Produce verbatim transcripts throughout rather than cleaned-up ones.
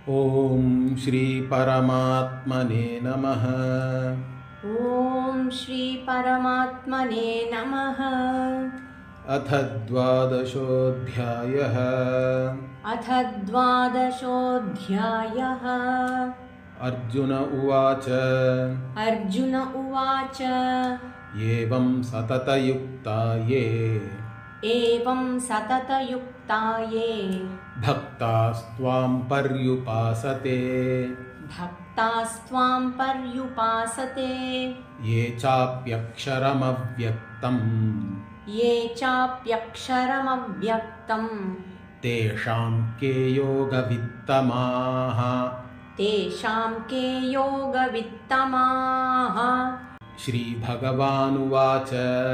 ओम श्री परमात्मने नमः। ओम श्री परमात्मने नमः। अथ द्वादशोऽध्यायः। अथ द्वादशोऽध्यायः। अर्जुन उवाच अर्जुन उवाच एवं सततयुक्ता ये एवं सततयुक्ता ये भक्तास्त्वां पर्युपासते भक्तास्त्वां पर्युपासते ये चाप्यक्षरमव्यक्तं ये चाप्यक्षरमव्यक्तं तेषां के योगवित्तमाः। तेषां के योगवित्तमाः। श्रीभगवानुवाच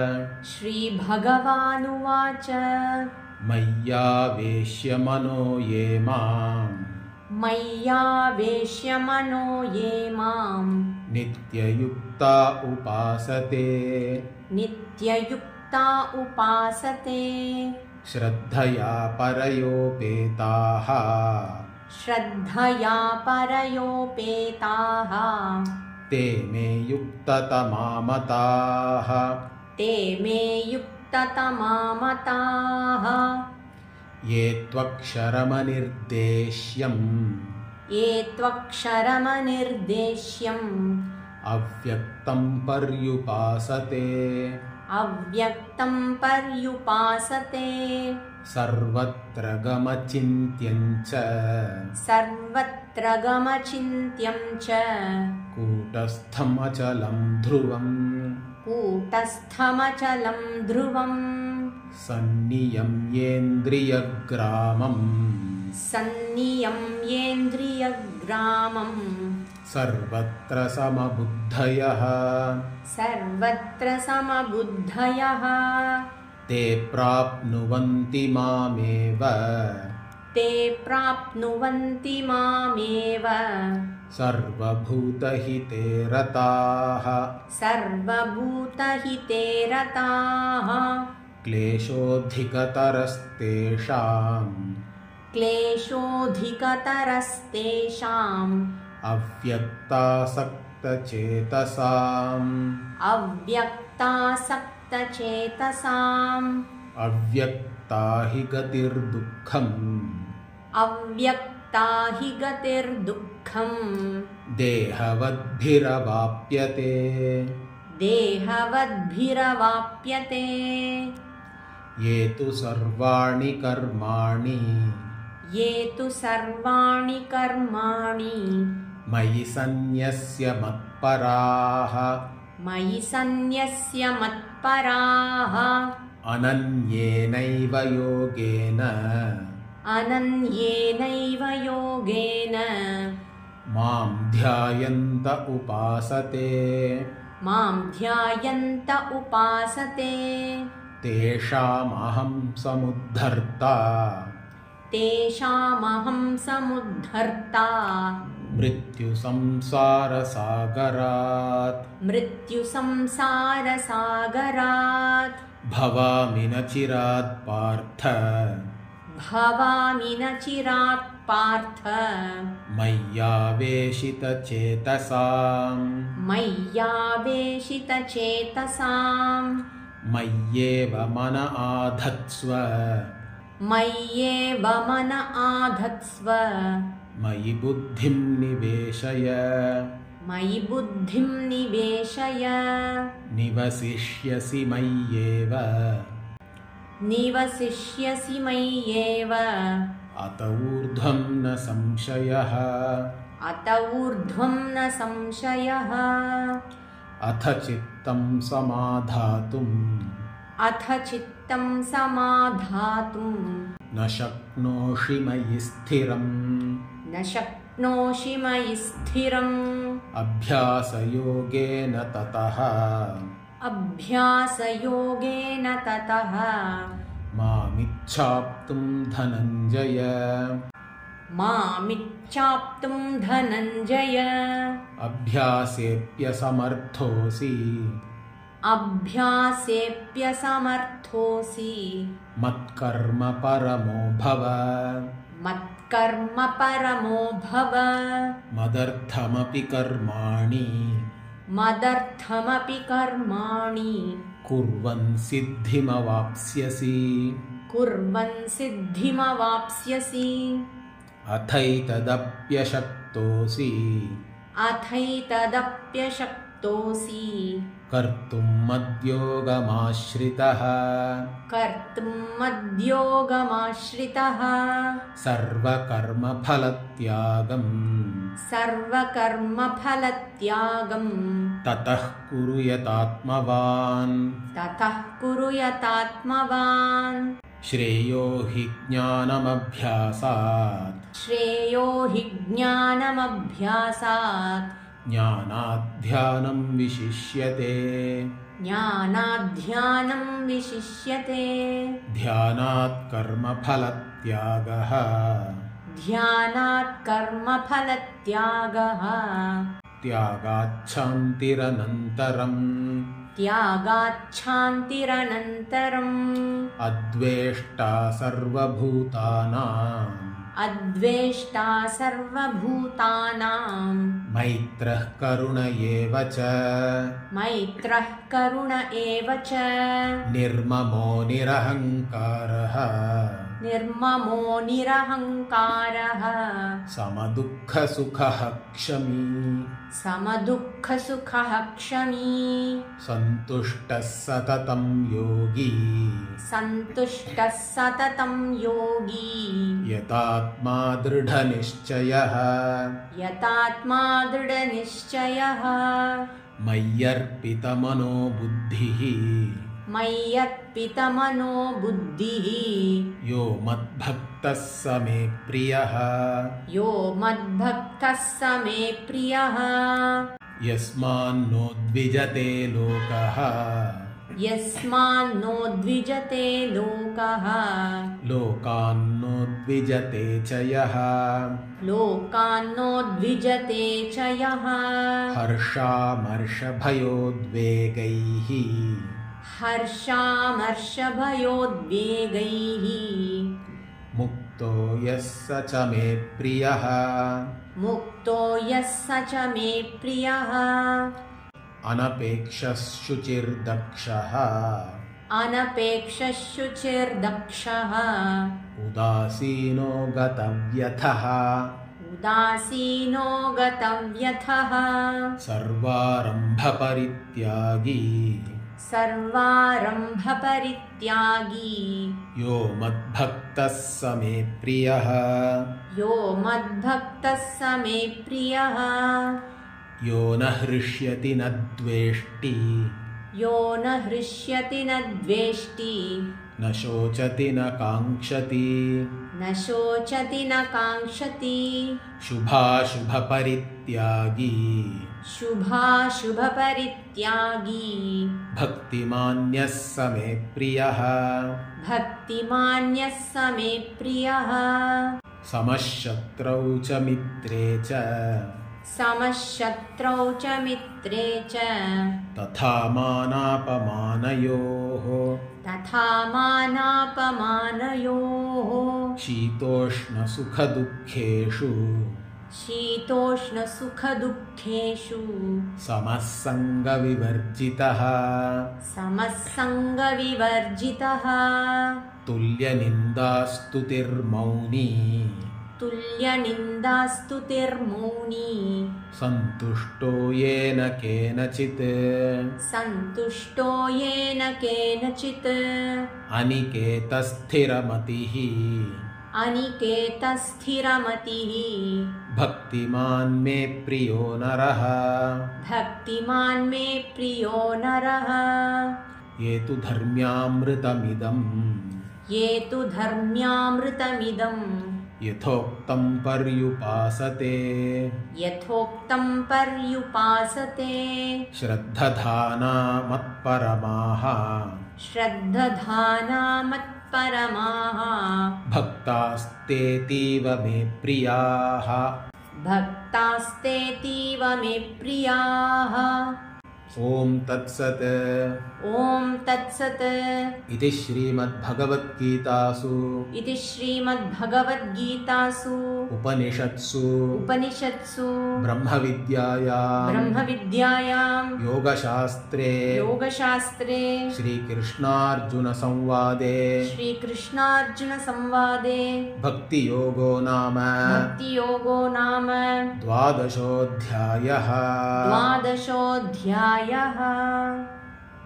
श्रीभगवानुवाच मय्यावेश्य मनो ये मां मय्यावेश्य मनो ये मां नित्ययुक्ता उपासते नित्ययुक्ता उपासते श्रद्धया परयोपेताः श्रद्धया परयोपेताः ते मे युक्ततमा मताः। ते मे युक्ततमा मताः। ये त्वक्षरमनिर्देश्यम् ये त्वक्षरमनिर्देश्यम् अव्यक्तं पर्युपासते अव्यक्तं पर्युपासते सर्वत्र गमचिन्त्यं च सर्वत्र गमचिन्त्यं च कूटस्थमचलं ध्रुवम् कूटस्थमचलं ध्रुवम् सन्नियम्येन्द्रियग्रामम् सन्नियम्येन्द्रियग्रामम् सर्वत्र समबुद्धयः सर्वत्र समबुद्धयः ते प्राप्नुवन्ति मामेव ते प्राप्नुवन्ति मामेव सर्वभूतहिते रताः सर्वभूतहिते रताः क्लेशोऽधिकतरस्तेषाम् क्लेशोऽधिकतरस्तेषाम् अव्यक्तासक्तचेतसाम् अव्यक्तासक्तचेतसाम् अव्यक्ता हि गतिर्दुःखम् अव्यक्ता हि गतिर्दुःखम् देहवद्भिरवाप्यते देहवद्भिरवाप्यते ये तु सर्वाणि कर्माणि ये तु सर्वाणि कर्माणि मयि सन्न्यस्य मत्पराः मयि सन्न्यस्य मत्पराः अनन्येनैव योगेन अनन्येनैव योगेन मां ध्यायन्त उपासते मां ध्यायन्त उपासते तेषामहं समुद्धर्ता तेषामहं समुद्धर्ता मृत्युसंसारसागरात् मृत्युसंसारसागरात् भवामि न चिरात् पार्थ भवामि न चिरात् पार्थ मय्यावेशितचेतसाम् मय्यावेशितचेतसाम् मय्येव मन आधत्स्व मय्येव मन आधत्स्व मयि बुद्धिं निवेशय मयि बुद्धिं निवेशय निवसिष्यसि मय्येव निवसिष्यसि मय्येव अत ऊर्ध्वं न संशयः अत ऊर्ध्वं न संशयः अथ चित्तं समाधातुं अथ चित्तं समाधातुं न शक्नोषि मयि स्थिरम् न शक्नोषि मयि स्थिरम् अभ्यासयोगेन ततः अभ्यासयोगेन ततः मामिच्छाप्तुं धनञ्जय मामिच्छाप्तुं धनञ्जय अभ्यासेऽप्यसमर्थोऽसि अभ्यासेऽप्यसमर्थोऽसि मत्कर्म परमो भव मत् कर्म परमो भव मदर्थमपि कर्माणि मदर्थमपि कर्माणि कुर्वन् सिद्धिमवाप्स्यसि कुर्वन् सिद्धिमवाप्स्यसि अथैतदप्यशक्तोऽसि अथैतदप्यशक्तोऽसि कर्तुं मद्योगमाश्रितः कर्तुं मद्योगमाश्रितः सर्वकर्मफलत्यागम् सर्वकर्मफलत्यागं ततः कुरु यतात्मवान् ततः कुरु यतात्मवान् श्रेयो हि ज्ञानमभ्यासात् श्रेयो हि ज्ञानमभ्यासात् ज्ञानाध्यानं विशिष्यते ज्ञानाध्यानं विशिष्यते ध्यानात् कर्मफलत्यागः ध्यानात् कर्मफलत्यागः त्यागाच्छान्तिरनन्तरम् त्यागाच्छान्तिरनन्तरम् अद्वेष्टा सर्वभूतानाम् अद्वेष्टा सर्वभूतानां मैत्रः करुण एव च मैत्रः करुण एव च निर्ममो निरहङ्कारः निर्ममो निरहङ्कारः समदुःखसुखः क्षमी समदुःखसुखः क्षमी सन्तुष्टः सततं योगी सन्तुष्टः सततं योगी यतात्मा दृढनिश्चयः यतात्मा दृढनिश्चयः मय्यर्पितमनो बुद्धिः मय्यर्पितमनो बुद्धिः यो मद्भक्तः स मे प्रियः यो मद्भक्तः स मे प्रियः यस्मान्नो द्विजते लोकः यस्मान्नो द्विजते लोकः लोकान्नो द्विजते च यः लोकान्नो द्विजते च यः हर्षामर्षभयोद्वेगैः हर्षामर्षभयोद्वेगैः मुक्तो यः स च मे प्रियः मुक्तो यः स च मे प्रियः अनपेक्षः शुचिर्दक्षः अनपेक्षः शुचिर्दक्षः उदासीनो गतव्यथः उदासीनो गतव्यथः सर्वारम्भपरित्यागी सर्वारम्भपरित्यागी यो मद्भक्तः स मे प्रियः यो मद्भक्तः स मे प्रियः यो न हृष्यति न द्वेष्टि यो न हृष्यति न द्वेष्टि न शोचति न काङ्क्षति न शोचति न काङ्क्षति शुभाशुभपरित्यागी शुभाशुभपरित्यागी भक्तिमान्यः स मे प्रियः भक्तिमान्यः स मे प्रियः समशत्रौ च मित्रे च समशत्रौ च मित्रे च तथा मानापमानयोः तथा मानापमानयोः शीतोष्णसुखदुःखेषु शीतोष्णसुखदुःखेषु समः सङ्गविवर्जितः समः सङ्गविवर्जितः तुल्यनिन्दास्तुतिर्मौनी तुल्यनिन्दास्तुतिर्मौनी सन्तुष्टो येन केनचित् सन्तुष्टो येन केनचित् अनिकेतस्थिरमतिः अनिकेतस्थिरमतिः भक्तिमान् मे प्रियो नरः भक्तिमान् मे प्रियो नरः ये तु धर्म्यामृतमिदम् ये तु धर्म्यामृतमिदम् यथोक्तं पर्युपासते यथोक्तं पर्युपासते श्रद्धधाना मत्परमाः श्रद्धधाना मत्परमाः भक्तास्तेतीव मे प्रियाः भक्तास्तेतीव मे प्रियाः ॐ तत्सत्। ॐ तत्सत्। इति श्रीमद्भगवद्गीतासु इति श्रीमद्भगवद्गीतासु उपनिषत्सु उपनिषत्सु ब्रह्मविद्यायां ब्रह्मविद्यायां योगशास्त्रे योगशास्त्रे श्रीकृष्णार्जुनसंवादे श्रीकृष्णार्जुनसंवादे भक्तियोगो नाम भक्तियोगो नाम द्वादशोऽध्यायः। द्वादशोऽध्यायः।